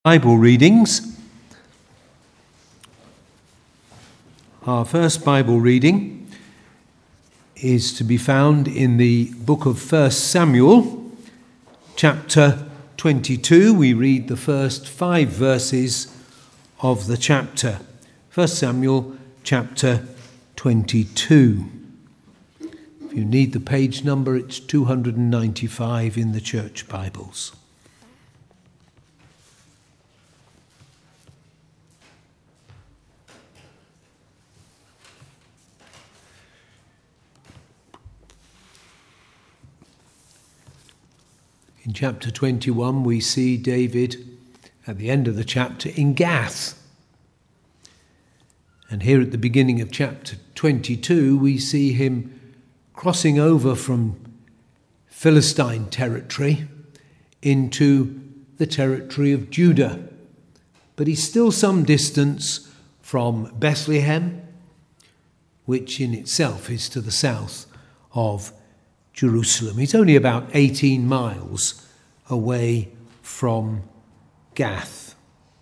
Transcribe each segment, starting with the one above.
Bible readings. Our first Bible reading is to be found in the book of 1 Samuel, chapter 22. We read the first 5 verses of the chapter. 1 Samuel, chapter 22. If you need the page number, it's 295 in the church Bibles. In chapter 21, we see David at the end of the chapter in Gath. And here at the beginning of chapter 22, we see him crossing over from Philistine territory into the territory of Judah. But he's still some distance from Bethlehem, which in itself is to the south of Jerusalem. He's only about 18 miles away from Gath.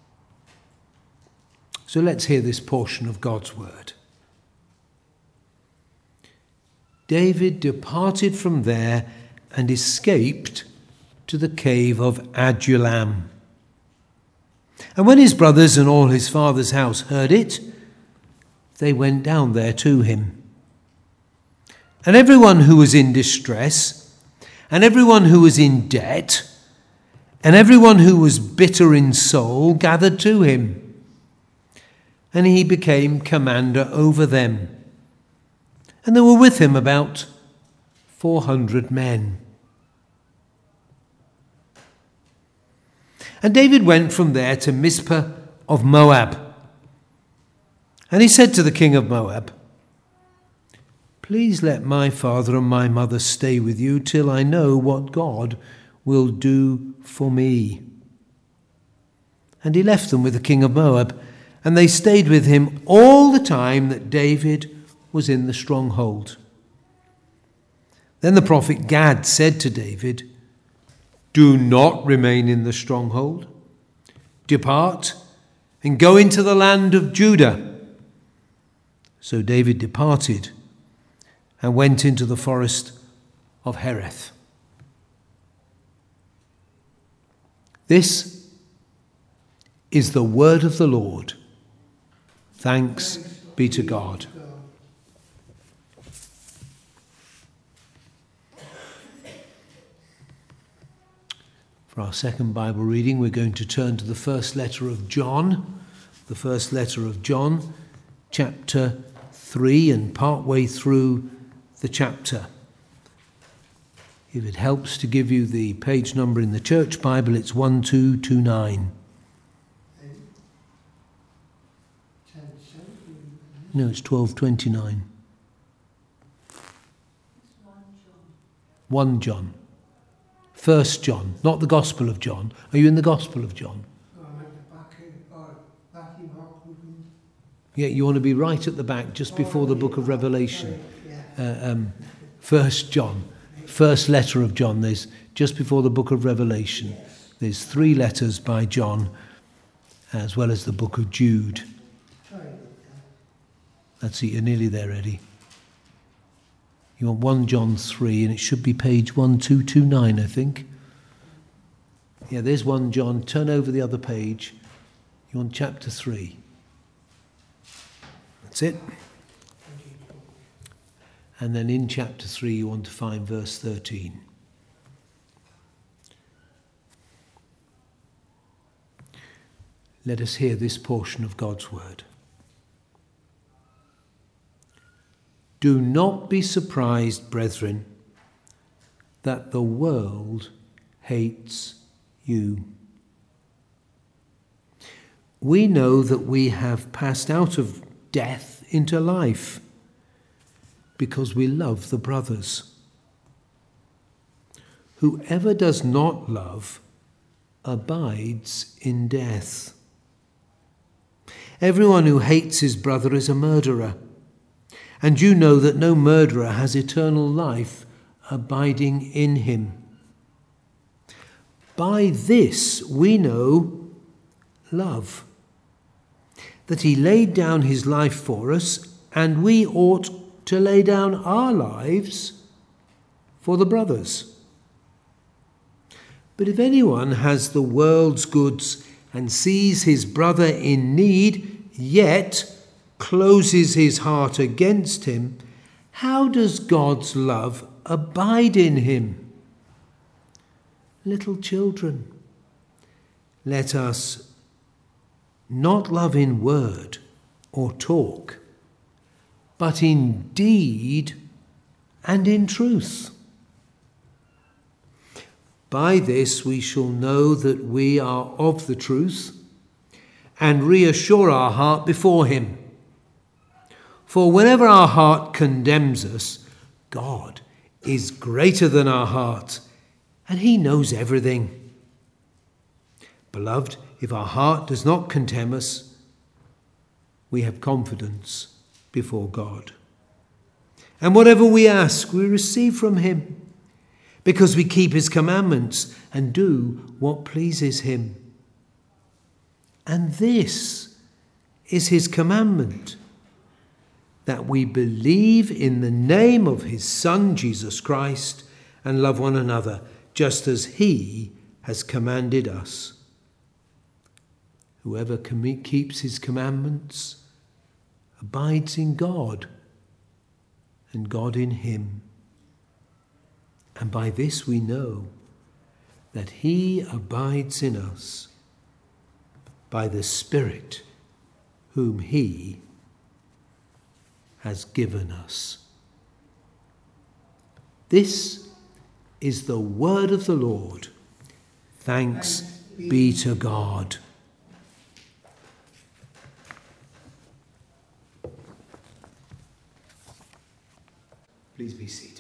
So let's hear this portion of God's word. David departed from there and escaped to the cave of Adullam. And when his brothers and all his father's house heard it, they went down there to him. And everyone who was in distress, and everyone who was in debt, and everyone who was bitter in soul gathered to him. And he became commander over them. And there were with him about 400 men. And David went from there to Mizpah of Moab. And he said to the king of Moab, "Please let my father and my mother stay with you till I know what God will do for me." And he left them with the king of Moab, and they stayed with him all the time that David was in the stronghold. Then the prophet Gad said to David, "Do not remain in the stronghold. Depart and go into the land of Judah." So David departed and went into the forest of Hereth. This is the word of the Lord. Thanks be to God. For our second Bible reading, we're going to turn to the first letter of John. The first letter of John, chapter 3, and partway through the chapter. If it helps to give you the page number in the church Bible, it's 1229. No, it's 1229. 1 John. 1 John, not the Gospel of John. Are you in the Gospel of John? Yeah, you want to be right at the back, just before the book of Revelation. 1 John, first letter of John. There's just before the book of Revelation. There's 3 letters by John, as well as the book of Jude. That's it, you're nearly there, Eddie. You want 1 John 3, and it should be page 1229, I think. Yeah, there's 1 John. Turn over the other page. You want chapter 3. That's it. And then in chapter 3, you want to find verse 13. Let us hear this portion of God's word. "Do not be surprised, brethren, that the world hates you. We know that we have passed out of death into life, because we love the brothers. Whoever does not love abides in death. Everyone who hates his brother is a murderer, and you know that no murderer has eternal life abiding in him. By this we know love. That he laid down his life for us, and we ought to lay down our lives for the brothers. But if anyone has the world's goods and sees his brother in need, yet closes his heart against him, how does God's love abide in him? Little children, let us not love in word or talk, but in deed and in truth. By this we shall know that we are of the truth and reassure our heart before him. For whenever our heart condemns us, God is greater than our heart, and he knows everything. Beloved, if our heart does not condemn us, we have confidence before God. And whatever we ask, we receive from him, because we keep his commandments and do what pleases him. And this is his commandment, that we believe in the name of his Son, Jesus Christ, and love one another, just as he has commanded us. Whoever keeps his commandments abides in God, and God in him. And by this we know that he abides in us, by the Spirit whom he has given us. This is the word of the Lord. Thanks be to God. Please be seated.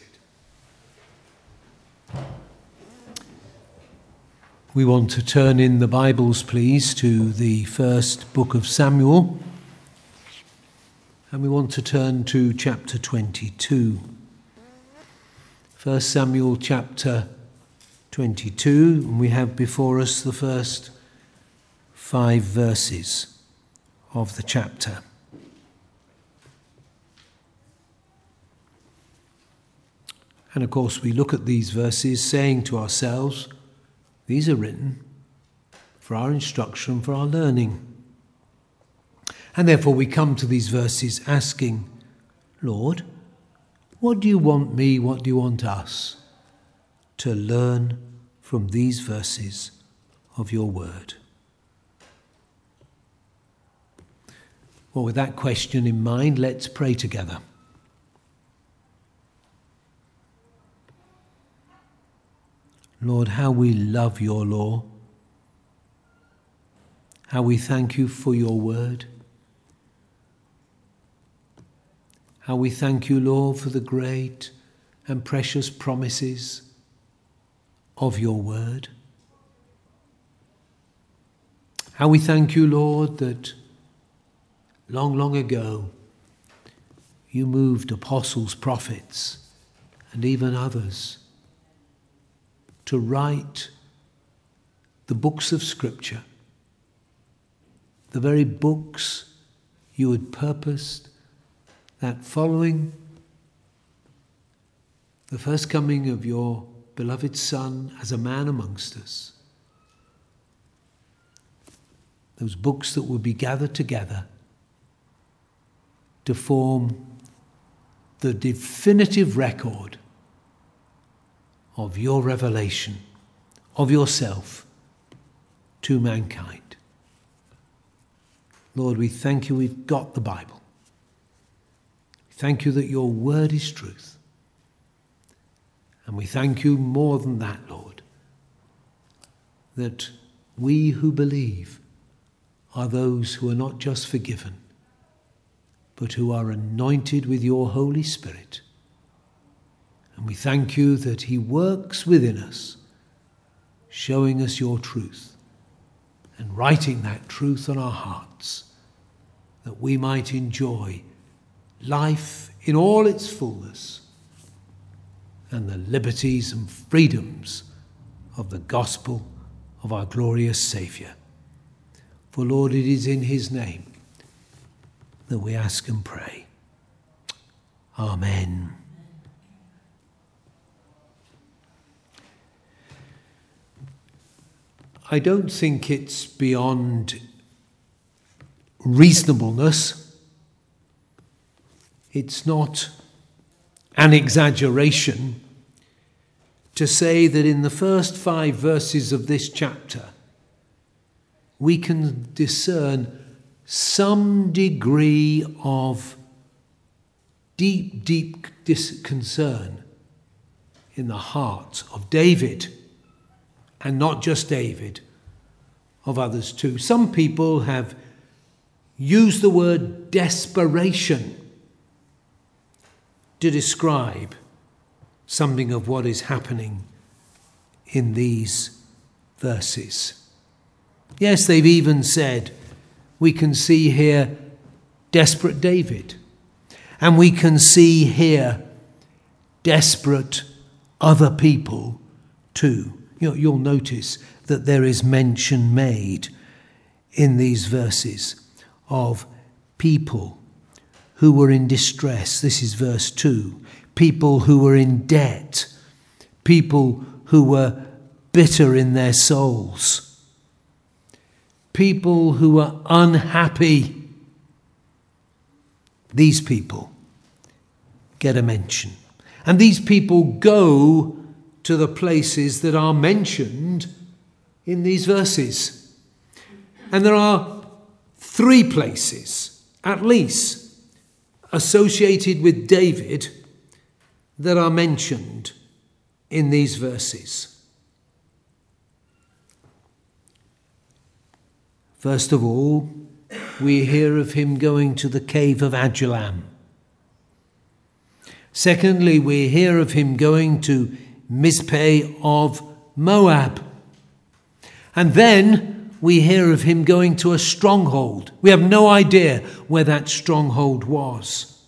We want to turn in the Bibles, please, to the first book of Samuel. And we want to turn to chapter 22. 1 Samuel chapter 22, and we have before us the first 5 verses of the chapter. And of course we look at these verses saying to ourselves, these are written for our instruction, for our learning. And therefore we come to these verses asking, Lord, what do you want me, what do you want us to learn from these verses of your word? Well, with that question in mind, let's pray together. Lord, how we love your law, how we thank you for your word, how we thank you, Lord, for the great and precious promises of your word. How we thank you, Lord, that long, long ago you moved apostles, prophets, and even others to write the books of Scripture, the very books you had purposed that following the first coming of your beloved Son as a man amongst us, those books that will be gathered together to form the definitive record of your revelation of yourself to mankind. Lord, we thank you we've got the Bible. We thank you that your word is truth. And we thank you more than that, Lord, that we who believe are those who are not just forgiven, but who are anointed with your Holy Spirit. And we thank you that he works within us, showing us your truth and writing that truth on our hearts, that we might enjoy life in all its fullness and the liberties and freedoms of the gospel of our glorious Saviour. For Lord, it is in his name that we ask and pray. Amen. I don't think it's beyond reasonableness. It's not an exaggeration to say that in the first 5 verses of this chapter, we can discern some degree of deep concern in the heart of David, and not just David, of others too. Some people have used the word desperation to describe something of what is happening in these verses. Yes, they've even said we can see here desperate David, and we can see here desperate other people too. You'll notice that there is mention made in these verses of people who were in distress. This is verse 2. People who were in debt. People who were bitter in their souls. People who were unhappy. These people get a mention. And these people go to the places that are mentioned in these verses. And there are 3 places, at least, associated with David that are mentioned in these verses. First of all, we hear of him going to the cave of Adullam. Secondly, we hear of him going to Mizpeh of Moab. And then we hear of him going to a stronghold. We have no idea where that stronghold was.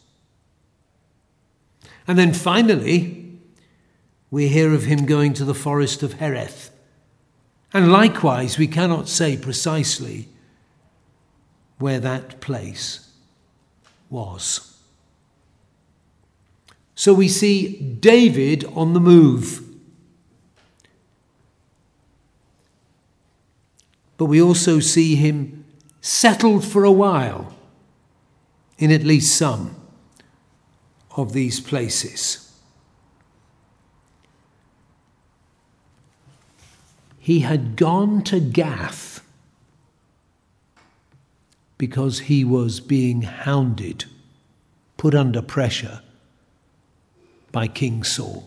And then finally, we hear of him going to the forest of Hereth. And likewise, we cannot say precisely where that place was. So we see David on the move. But we also see him settled for a while in at least some of these places. He had gone to Gath because he was being hounded, put under pressure by King Saul.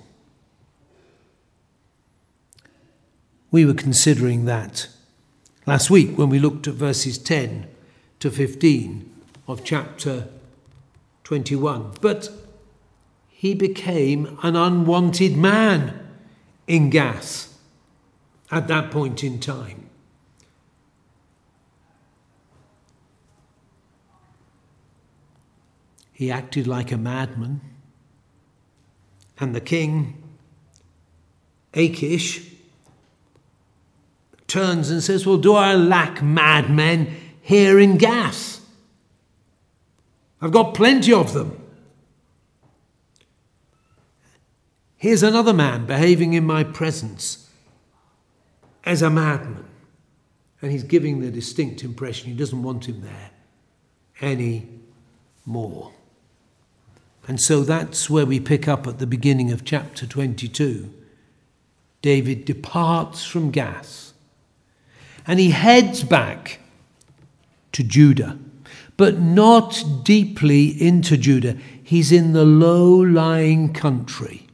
We were considering that last week when we looked at verses 10 to 15 of chapter 21. But he became an unwanted man in Gath at that point in time. He acted like a madman. And the king, Achish, turns and says, well, do I lack madmen here in Gath? I've got plenty of them. Here's another man behaving in my presence as a madman. And he's giving the distinct impression he doesn't want him there any more. And so that's where we pick up at the beginning of chapter 22. David departs from Gath and he heads back to Judah, but not deeply into Judah. He's in the low-lying country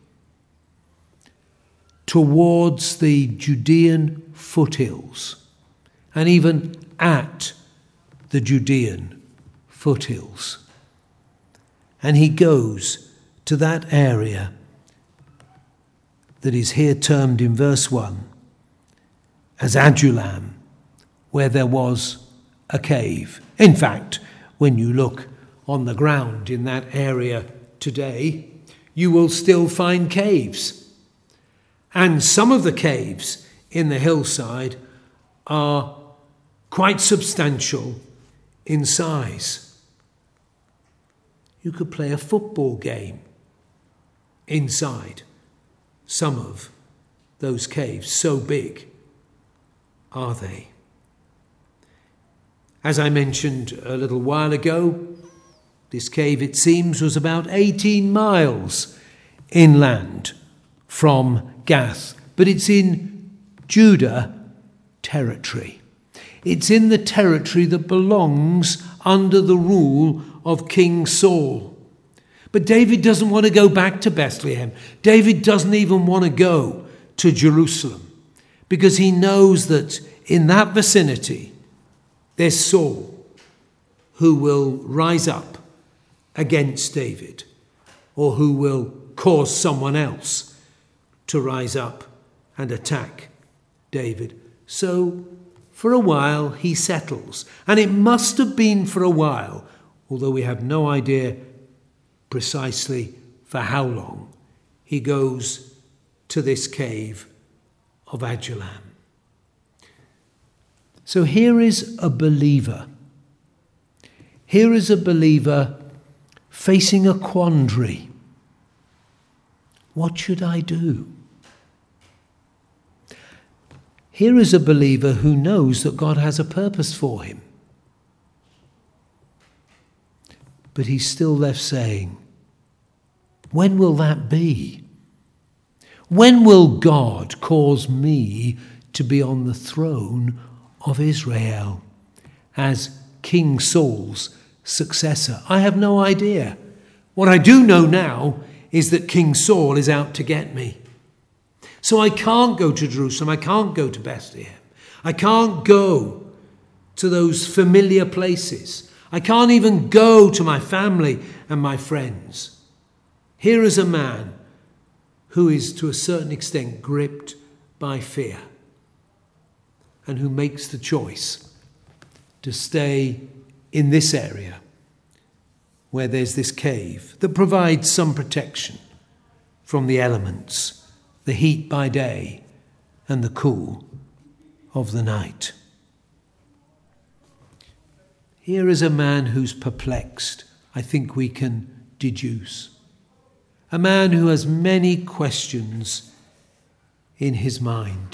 towards the Judean foothills, and even at the Judean foothills. And he goes to that area that is here termed in verse 1 as Adullam, where there was a cave. In fact, when you look on the ground in that area today, you will still find caves. And some of the caves in the hillside are quite substantial in size. You could play a football game inside some of those caves. So big are they. As I mentioned a little while ago, this cave, it seems, was about 18 miles inland from Gath, but it's in Judah territory. It's in the territory that belongs under the rule of King Saul. But David doesn't want to go back to Bethlehem. David doesn't even want to go to Jerusalem, because he knows that in that vicinity there's Saul, who will rise up against David, or who will cause someone else to rise up and attack David. So for a while he settles, and it must have been for a while, although we have no idea precisely for how long, he goes to this cave of Adullam. So here is a believer. Here is a believer facing a quandary. What should I do? Here is a believer who knows that God has a purpose for him. But he's still left saying, when will that be? When will God cause me to be on the throne of Israel as King Saul's successor? I have no idea. What I do know now is that King Saul is out to get me. So I can't go to Jerusalem. I can't go to Bethlehem. I can't go to those familiar places. I can't even go to my family and my friends. Here is a man who is to a certain extent gripped by fear, and who makes the choice to stay in this area where there's this cave that provides some protection from the elements, the heat by day and the cool of the night. Here is a man who's perplexed, I think we can deduce. A man who has many questions in his mind.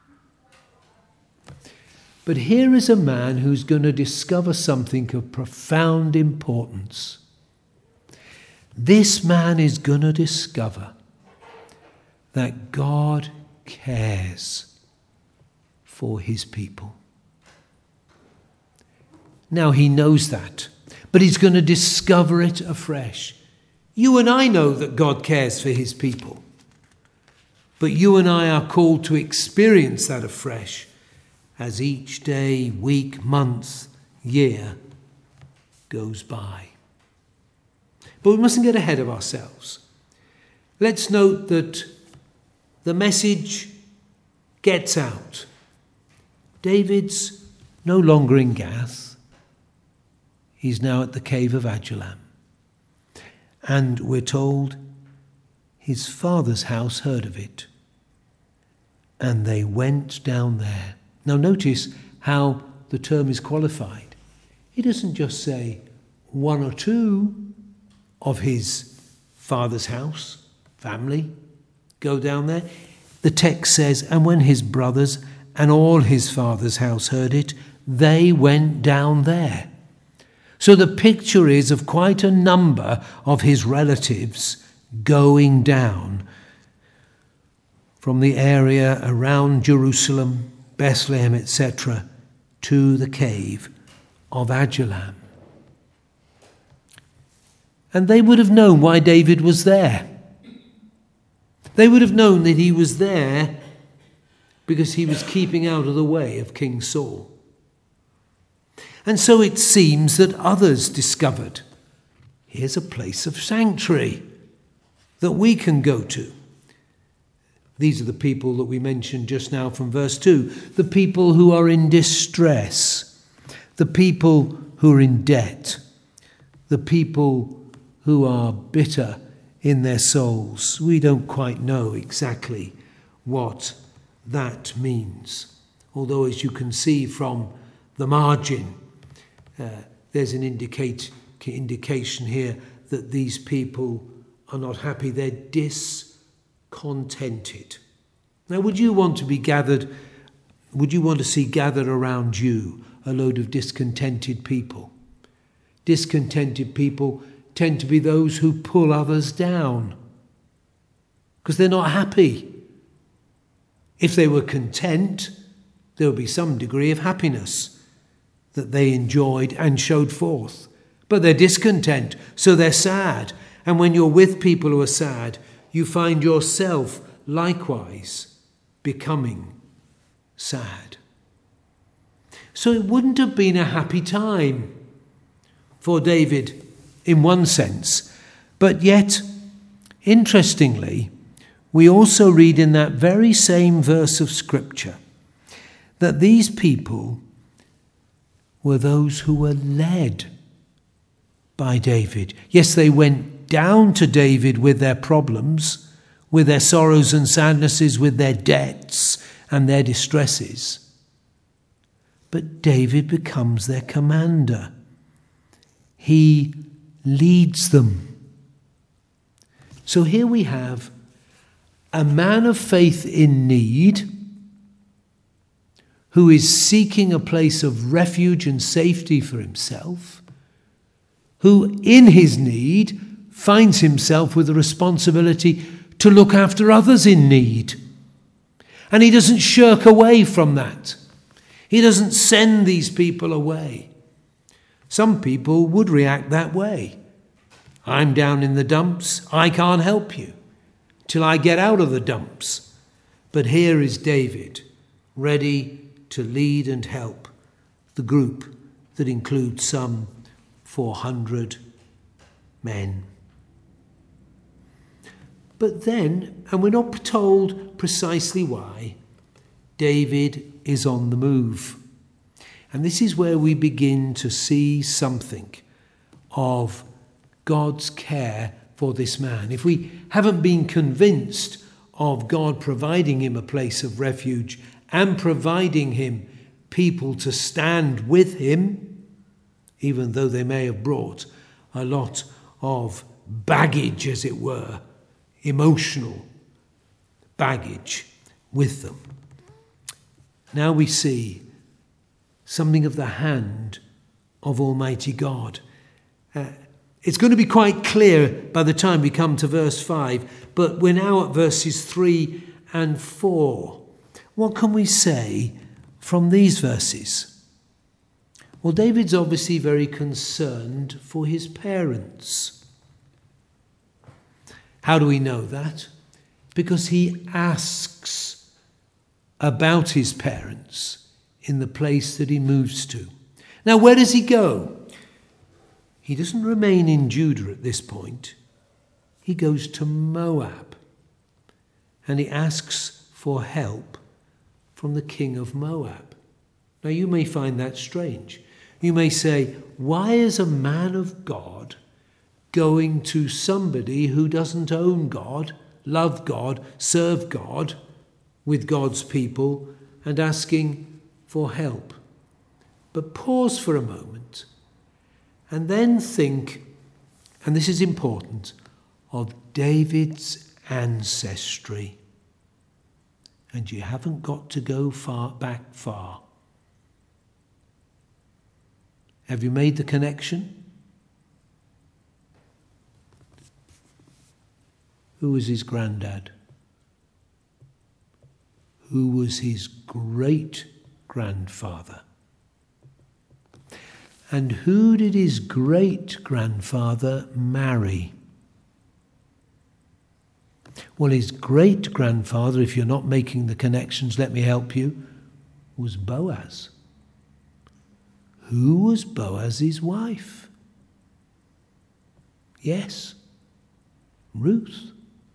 But here is a man who's going to discover something of profound importance. This man is going to discover that God cares for his people. Now he knows that, but he's going to discover it afresh. You and I know that God cares for his people, but you and I are called to experience that afresh as each day, week, month, year goes by. But we mustn't get ahead of ourselves. Let's note that the message gets out. David's no longer in Gath. He's now at the cave of Adullam. And we're told his father's house heard of it, and they went down there. Now notice how the term is qualified. He doesn't just say one or two of his father's house, family, go down there. The text says, and when his brothers and all his father's house heard it, they went down there. So the picture is of quite a number of his relatives going down from the area around Jerusalem, Bethlehem, etc., to the cave of Adullam. And they would have known why David was there. They would have known that he was there because he was keeping out of the way of King Saul. And so it seems that others discovered, here's a place of sanctuary that we can go to. These are the people that we mentioned just now from verse 2. The people who are in distress. The people who are in debt. The people who are bitter in their souls. We don't quite know exactly what that means. Although, as you can see from the margin. There's an indication here that these people are not happy. They're discontented. Now, would you want to see gathered around you a load of discontented people? Discontented people tend to be those who pull others down because they're not happy. If they were content, there would be some degree of happiness that they enjoyed and showed forth. But they're discontent, so they're sad. And when you're with people who are sad, you find yourself likewise becoming sad. So it wouldn't have been a happy time for David in one sense. But yet, interestingly, we also read in that very same verse of Scripture that these people were those who were led by David. Yes, they went down to David with their problems, with their sorrows and sadnesses, with their debts and their distresses. But David becomes their commander. He leads them. So here we have a man of faith in need who is seeking a place of refuge and safety for himself, who in his need finds himself with the responsibility to look after others in need. And he doesn't shirk away from that. He doesn't send these people away. Some people would react that way. I'm down in the dumps. I can't help you till I get out of the dumps. But here is David, ready to lead and help the group that includes some 400 men. But then, and we're not told precisely why, David is on the move. And this is where we begin to see something of God's care for this man. If we haven't been convinced of God providing him a place of refuge and providing him people to stand with him, even though they may have brought a lot of baggage, as it were, emotional baggage with them. Now we see something of the hand of Almighty God. It's going to be quite clear by the time we come to verse 5, but we're now at verses 3 and 4. What can we say from these verses? Well, David's obviously very concerned for his parents. How do we know that? Because he asks about his parents in the place that he moves to. Now, where does he go? He doesn't remain in Judah at this point. He goes to Moab, and he asks for help from the king of Moab. Now, you may find that strange. You may say, why is a man of God going to somebody who doesn't own God, love God, serve God with God's people, and asking for help? But pause for a moment and then think, and this is important, of David's ancestry. And you haven't got to go far. Have you made the connection? Who was his granddad? Who was his great-grandfather? And who did his great-grandfather marry? Well, his great-grandfather, if you're not making the connections, let me help you, was Boaz. Who was Boaz's wife? Yes, Ruth.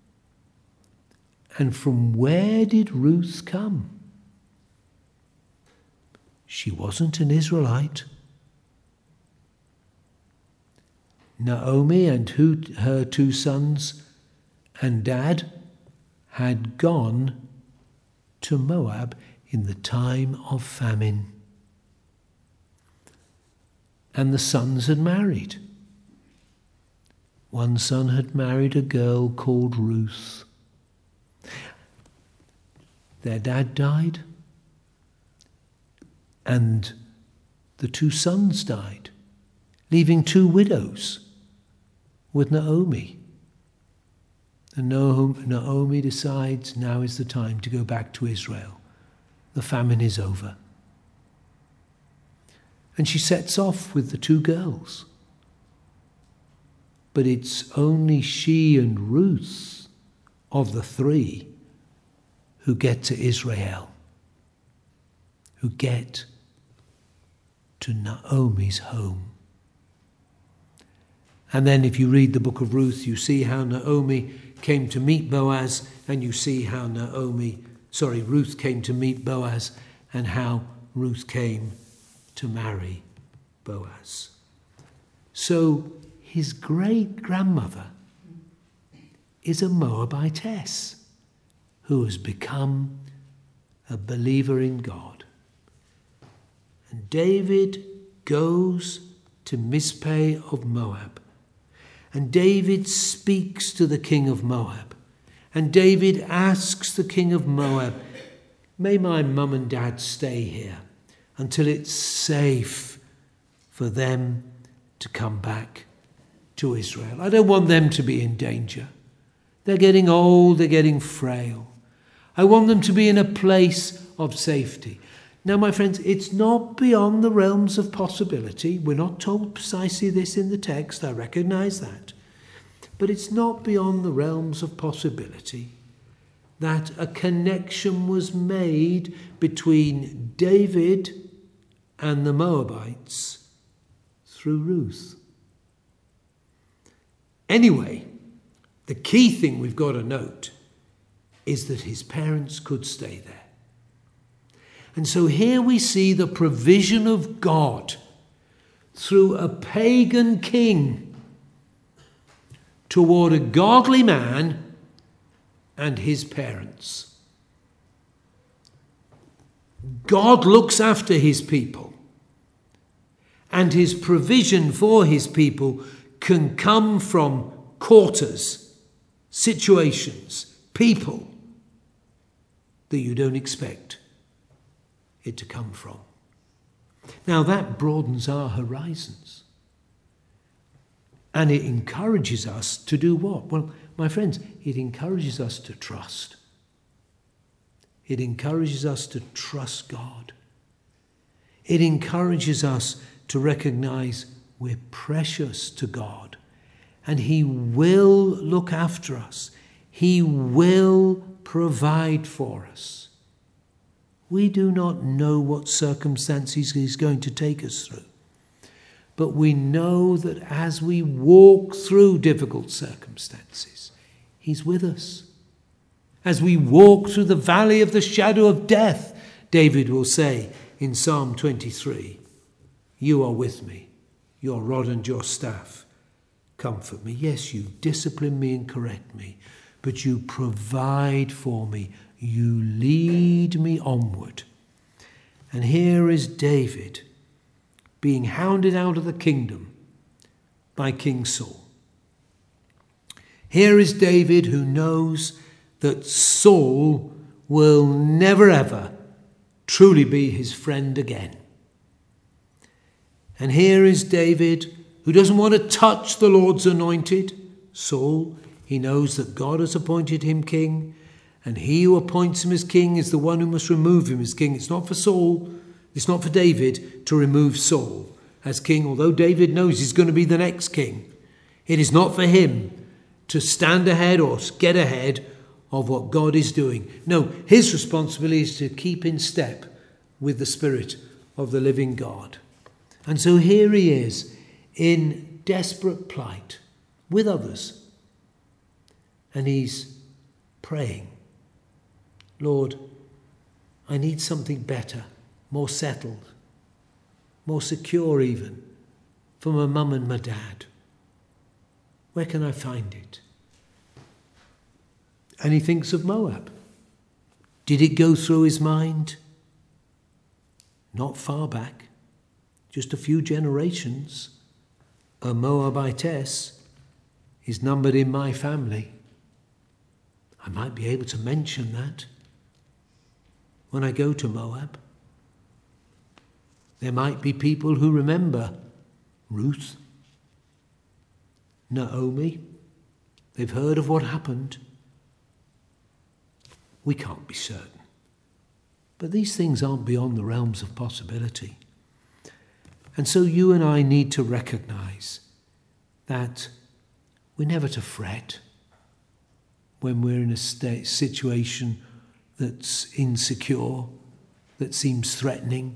And from where did Ruth come? She wasn't an Israelite. Naomi and her two sons and dad had gone to Moab in the time of famine. and the sons had married. One son had married a girl called Ruth. Their dad died, and the two sons died, leaving two widows with Naomi. And Naomi decides now is the time to go back to Israel. The famine is over. And she sets off with the two girls. But it's only she and Ruth of the three who get to Israel, who get to Naomi's home. And then if you read the book of Ruth, you see how Naomi came to meet Boaz, and you see how Ruth came to meet Boaz, and how Ruth came to marry Boaz. So his great-grandmother is a Moabitess who has become a believer in God. And David goes to Mizpeh of Moab. And David speaks to the king of Moab. And David asks the king of Moab, may my mum and dad stay here until it's safe for them to come back to Israel. I don't want them to be in danger. They're getting old, they're getting frail. I want them to be in a place of safety. Now, my friends, it's not beyond the realms of possibility. We're not told precisely this in the text. I recognize that. But it's not beyond the realms of possibility that a connection was made between David and the Moabites through Ruth. Anyway, the key thing we've got to note is that his parents could stay there. And so here we see the provision of God through a pagan king toward a godly man and his parents. God looks after his people, and his provision for his people can come from quarters, situations, people that you don't expect it to come from. Now that broadens our horizons. And it encourages us to do what? Well, my friends, it encourages us to trust. It encourages us to trust God. It encourages us to recognize we're precious to God, and he will look after us. He will provide for us. We do not know what circumstances he's going to take us through. But we know that as we walk through difficult circumstances, he's with us. As we walk through the valley of the shadow of death, David will say in Psalm 23, you are with me, your rod and your staff comfort me. Yes, you discipline me and correct me, but you provide for me. You lead me onward. And here is David being hounded out of the kingdom by King Saul. Here is David who knows that Saul will never ever truly be his friend again. And here is David who doesn't want to touch the Lord's anointed, Saul. He knows that God has appointed him king, and he who appoints him as king is the one who must remove him as king. It's not for Saul, it's not for David to remove Saul as king, although David knows he's going to be the next king. It is not for him to stand ahead or get ahead of what God is doing. No, his responsibility is to keep in step with the Spirit of the living God. And so here he is in desperate plight with others. And he's praying, Lord, I need something better, more settled, more secure even, for my mum and my dad. Where can I find it? And he thinks of Moab. Did it go through his mind? Not far back. just a few generations, a Moabitess is numbered in my family. I might be able to mention that when I go to Moab. There might be people who remember Ruth, Naomi. They've heard of what happened. We can't be certain. But these things aren't beyond the realms of possibility. And so you and I need to recognize that we're never to fret when we're in a situation that's insecure, that seems threatening,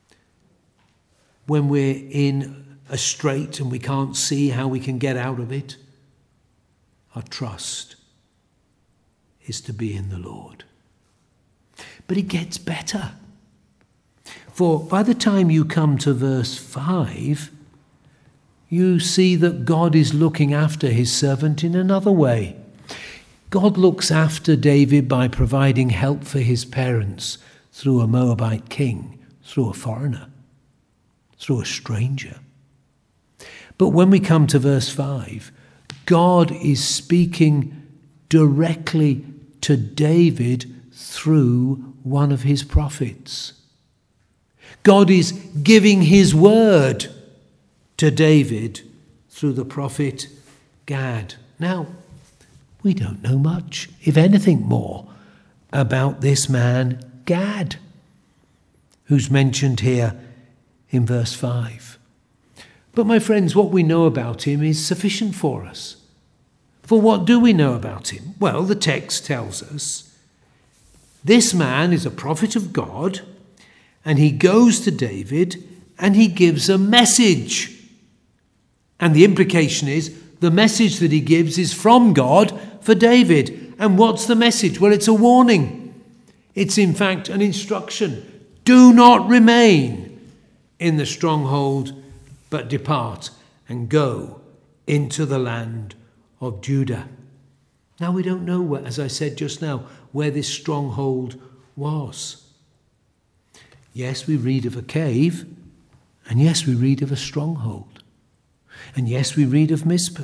when we're in a strait and we can't see how we can get out of it. Our trust is to be in the Lord. But it gets better. For by the time you come to verse 5, you see that God is looking after his servant in another way. God looks after David by providing help for his parents through a Moabite king, through a foreigner, through a stranger. But when we come to verse 5, God is speaking directly to David through one of his prophets. God is giving his word to David through the prophet Gad. Now, we don't know much, if anything more, about this man Gad, who's mentioned here in verse 5. But my friends, what we know about him is sufficient for us. For what do we know about him? Well, the text tells us this man is a prophet of God, and he goes to David and he gives a message. And the implication is the message that he gives is from God for David. And what's the message? Well, it's a warning. It's in fact an instruction. Do not remain in the stronghold, but depart and go into the land of Judah. Now, we don't know, as I said just now, where this stronghold was. Yes, we read of a cave, and yes, we read of a stronghold, and yes, we read of Mizpah.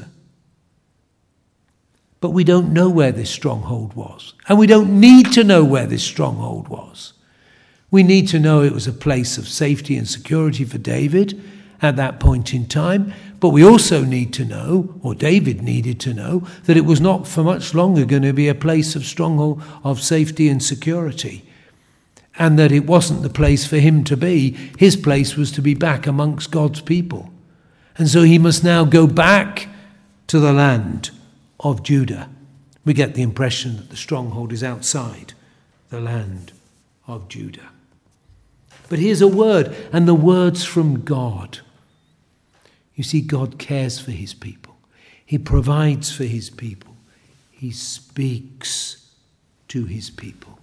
But we don't know where this stronghold was, and we don't need to know where this stronghold was. We need to know it was a place of safety and security for David at that point in time, but we also need to know, or David needed to know, that it was not for much longer going to be a place of stronghold of safety and security, and that it wasn't the place for him to be. His place was to be back amongst God's people. And so he must now go back to the land of Judah. We get the impression that the stronghold is outside the land of Judah. But here's a word, and the word's from God. You see, God cares for his people. He provides for his people. He speaks to his people.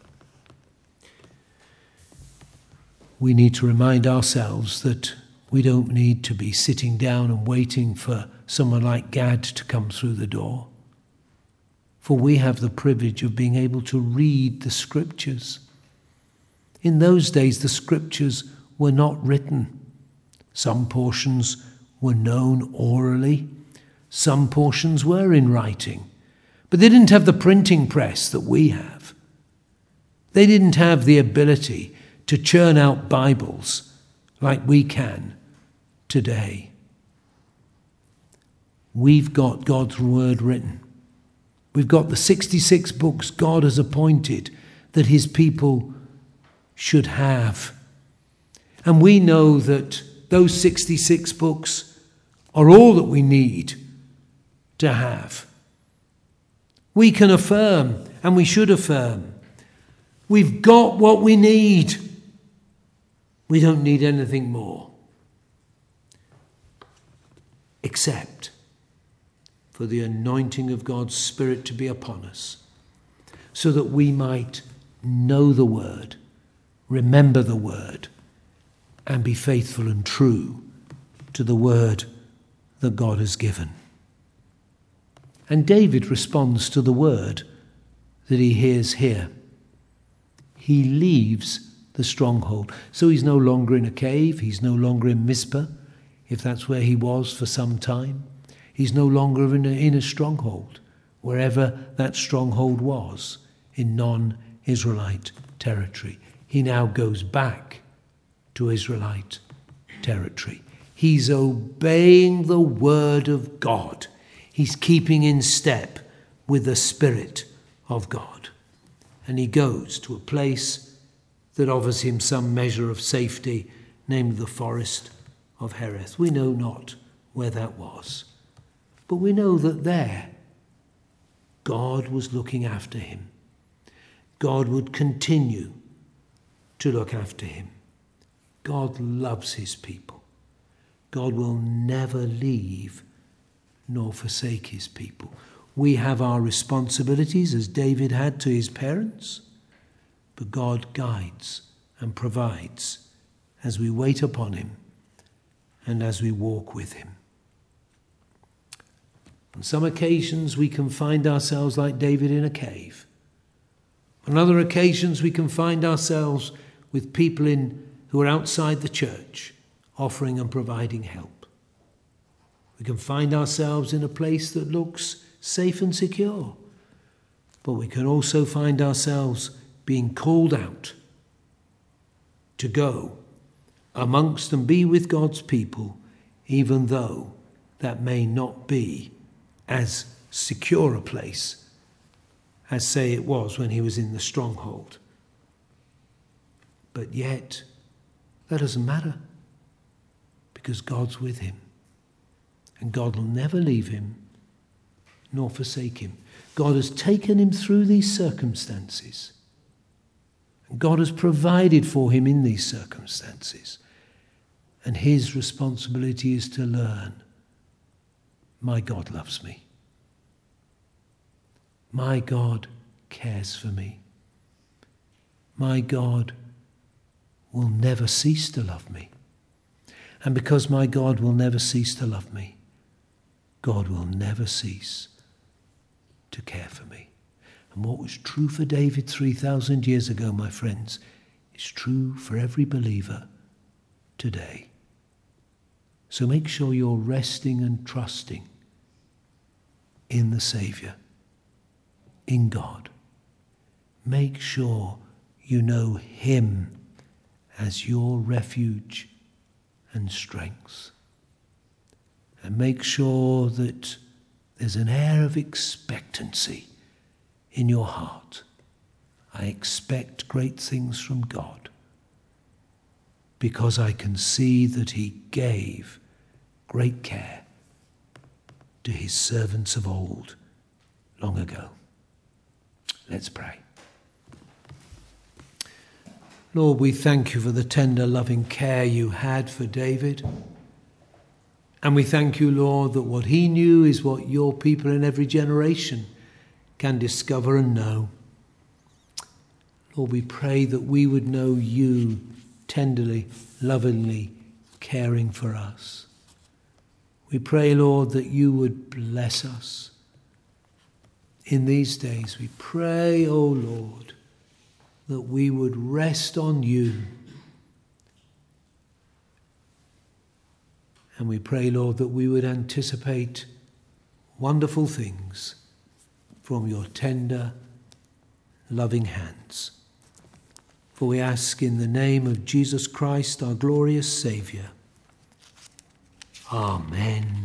We need to remind ourselves that we don't need to be sitting down and waiting for someone like Gad to come through the door. For we have the privilege of being able to read the scriptures. In those days, the scriptures were not written. Some portions were known orally. Some portions were in writing. But they didn't have the printing press that we have. They didn't have the ability to churn out Bibles like we can today. We've got God's word written. We've got the 66 books God has appointed that his people should have. And we know that those 66 books are all that we need to have. We can affirm, and we should affirm, we've got what we need. We don't need anything more, except for the anointing of God's Spirit to be upon us, so that we might know the word, remember the word, and be faithful and true to the word that God has given. And David responds to the word that he hears here. He leaves the stronghold. So he's no longer in a cave. He's no longer in Mizpah, if that's where he was for some time. He's no longer in a stronghold, wherever that stronghold was, in non-Israelite territory. He now goes back to Israelite territory. He's obeying the word of God. He's keeping in step with the Spirit of God. And he goes to a place that offers him some measure of safety, named the forest of Hereth. We know not where that was, but we know that there God was looking after him. God would continue to look after him. God loves his people. God will never leave nor forsake his people. We have our responsibilities, as David had to his parents, but God guides and provides as we wait upon him and as we walk with him. On some occasions we can find ourselves like David in a cave. On other occasions we can find ourselves with people who are outside the church, offering and providing help. We can find ourselves in a place that looks safe and secure, but we can also find ourselves being called out to go amongst and be with God's people, even though that may not be as secure a place as, say, it was when he was in the stronghold. But yet, that doesn't matter, because God's with him, and God will never leave him nor forsake him. God has taken him through these circumstances. God has provided for him in these circumstances. And his responsibility is to learn, my God loves me. My God cares for me. My God will never cease to love me. And because my God will never cease to love me, God will never cease to care for me. And what was true for David 3,000 years ago, my friends, is true for every believer today. So make sure you're resting and trusting in the Saviour, in God. Make sure you know him as your refuge and strength. And make sure that there's an air of expectancy in your heart. I expect great things from God because I can see that he gave great care to his servants of old long ago. Let's pray. Lord, we thank you for the tender, loving care you had for David. And we thank you, Lord, that what he knew is what your people in every generation can discover and know. Lord, we pray that we would know you tenderly, lovingly caring for us. We pray, Lord, that you would bless us in these days. We pray, O Lord, that we would rest on you. And we pray, Lord, that we would anticipate wonderful things from your tender, loving hands. For we ask in the name of Jesus Christ, our glorious Saviour. Amen.